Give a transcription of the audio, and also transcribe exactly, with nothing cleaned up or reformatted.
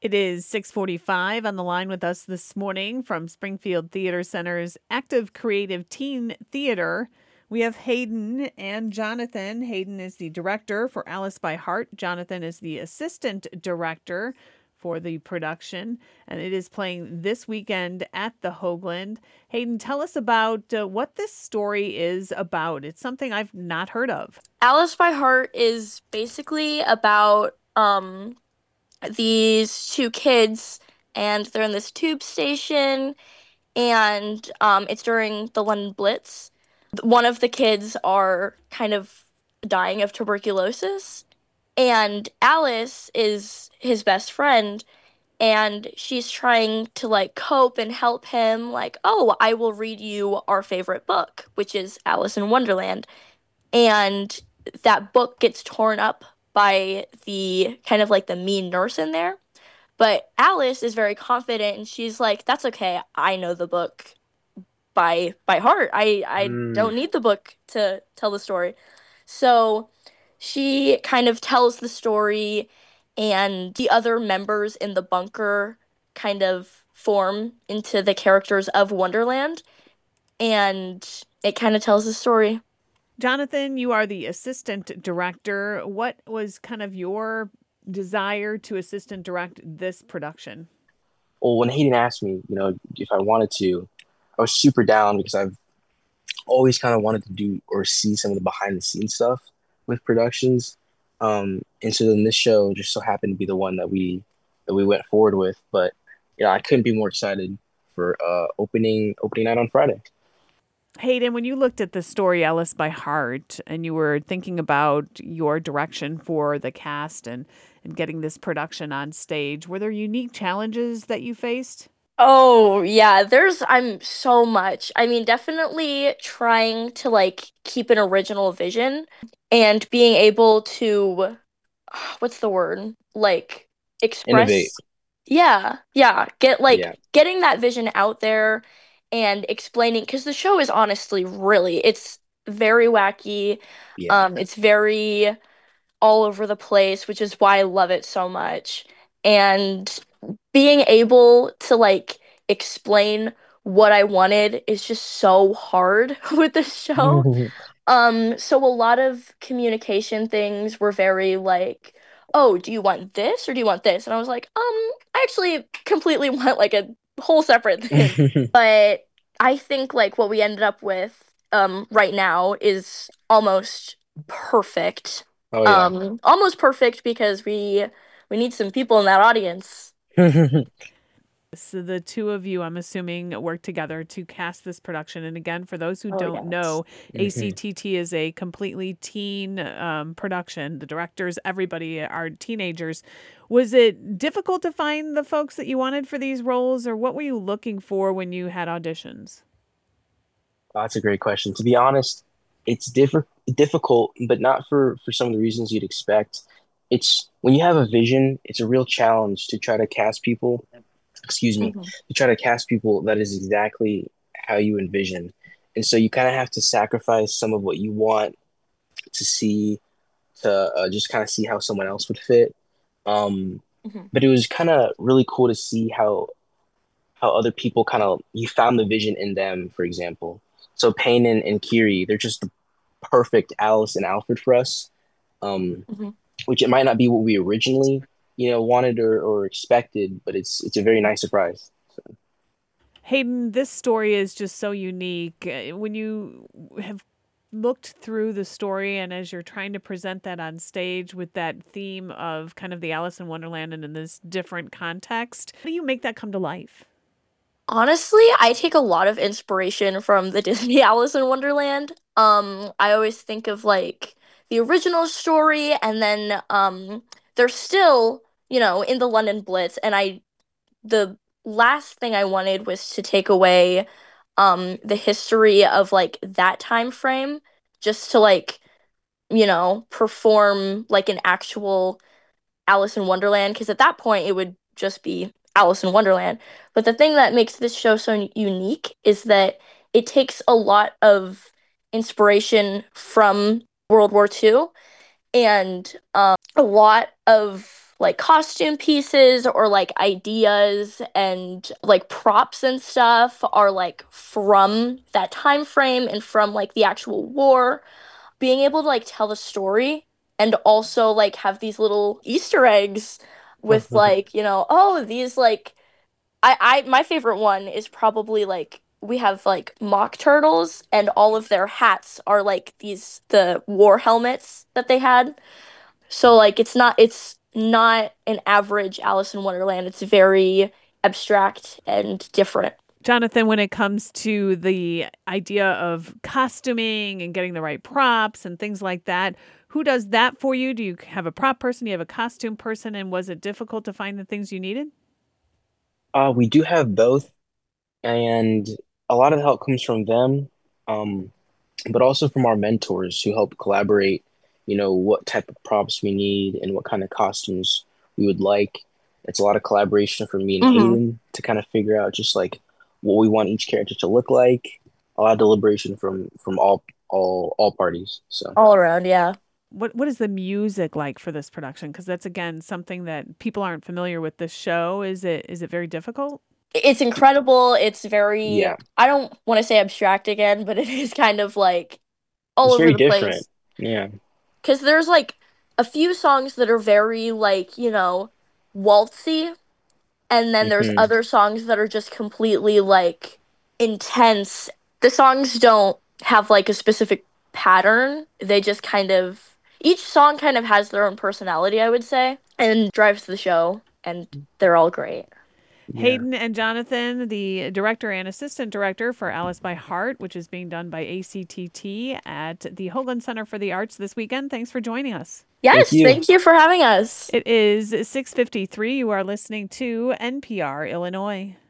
It is six forty-five. On the line with us this morning from Springfield Theater Center's Active Creative Teen Theater, we have Hayden and Jonathan. Hayden is the director for Alice by Heart. Jonathan is the assistant director for the production, and it is playing this weekend at the Hoagland. Hayden, tell us about uh, what this story is about. It's something I've not heard of. Alice by Heart is basically about um these two kids, and they're in this tube station, and um it's during the London Blitz. One of the kids are kind of dying of tuberculosis, and Alice is his best friend, and she's trying to like cope and help him, like, "Oh, I will read you our favorite book, which is Alice in Wonderland." And that book gets torn up by the kind of like the mean nurse in there. But Alice is very confident, and she's like, "That's okay. I know the book by by heart. I I Mm. don't need the book to tell the story." So she kind of tells the story, and the other members in the bunker kind of form into the characters of Wonderland, and it kind of tells the story. Jonathan, you are the assistant director. What was kind of your desire to assistant direct this production? Well, when Hayden asked me, you know, if I wanted to, I was super down because I've always kind of wanted to do or see some of the behind the scenes stuff with productions. Um, and so then this show just so happened to be the one that we that we went forward with. But you know, I couldn't be more excited for uh opening opening night on Friday. Hayden, when you looked at the story Alice by Heart and you were thinking about your direction for the cast and, and getting this production on stage, were there unique challenges that you faced? Oh, yeah, there's I'm so much. I mean, definitely trying to like keep an original vision and being able to what's the word? Like Innovate. express yeah, yeah, get like Yeah. getting that vision out there and explaining, because the show is honestly really it's very wacky. Yeah. Um, it's very all over the place, which is why I love it so much. And being able to like explain what I wanted is just so hard with the show. Um, so a lot of communication things were very like, "Oh, do you want this or do you want this?" And I was like, "Um, I actually completely want like a whole separate thing." But I think like what we ended up with um right now is almost perfect. Oh yeah. Um, almost perfect because we we need some people in that audience. So the two of you, I'm assuming, work together to cast this production. And again, for those who Oh don't yes. know, Mhm. A C T T is a completely teen um, production. The directors, everybody are teenagers. Was it difficult to find the folks that you wanted for these roles, or what were you looking for when you had auditions? Oh, that's a great question. To be honest, it's diff difficult, but not for for some of the reasons you'd expect. It's when you have a vision, it's a real challenge to try to cast people, excuse me, Mhm. to try to cast people that is exactly how you envision. And so you kind of have to sacrifice some of what you want to see to uh, just kind of see how someone else would fit. Um, Mhm. but it was kind of really cool to see how how other people kind of you found the vision in them, for example. So Payne and, and Kiri, they're just the perfect Alice and Alfred for us. Um, Mhm. which it might not be what we originally, you know, wanted or, or expected, but it's it's a very nice surprise. So, Hayden, this story is just so unique. Uh, When you have looked through the story and as you're trying to present that on stage with that theme of kind of the Alice in Wonderland and in this different context, how do you make that come to life? Honestly, I take a lot of inspiration from the Disney Alice in Wonderland. Um, I always think of like the original story, and then um, they're still, you know, in the London Blitz, and I the last thing I wanted was to take away um the history of like that time frame, just to like, you know, perform like an actual Alice in Wonderland, because at that point it would just be Alice in Wonderland. But the thing that makes this show so unique is that it takes a lot of inspiration from World War two, and um, a lot of like costume pieces or like ideas and like props and stuff are like from that time frame and from like the actual war. Being able to like tell the story and also like have these little Easter eggs with like, you know, oh, these like I I my favorite one is probably like we have like mock turtles and all of their hats are like these the war helmets that they had. So like it's not it's not an average Alice in Wonderland. It's very abstract and different. Jonathan, when it comes to the idea of costuming and getting the right props and things like that, who does that for you? Do you have a prop person? Do you have a costume person? And was it difficult to find the things you needed? Uh, we do have both, and a lot of the help comes from them, um, but also from our mentors who help collaborate, you know, what type of props we need and what kind of costumes we would like. It's a lot of collaboration for me and Mm-hmm. Hayden to kind of figure out just like what we want each character to look like. A lot of deliberation from from all all all parties. So All around, yeah. What what is the music like for this production? Because that's again something that people aren't familiar with this show. Is it is it very difficult? It's incredible. It's very yeah, I don't want to say abstract again, but it is kind of like all it's over very the different. place. Yeah. Because there's like a few songs that are very like, you know, waltzy, and then there's hmm other songs that are just completely like intense. The songs don't have like a specific pattern. They just kind of each song kind of has their own personality, I would say, and drives the show, and they're all great. Yeah. Hayden and Jonathan, the director and assistant director for Alice by Heart, which is being done by A C T T at the Hoagland Center for the Arts this weekend. Thanks for joining us. Thank Yes, you. thank you for having us. It is six fifty-three. You are listening to N P R Illinois.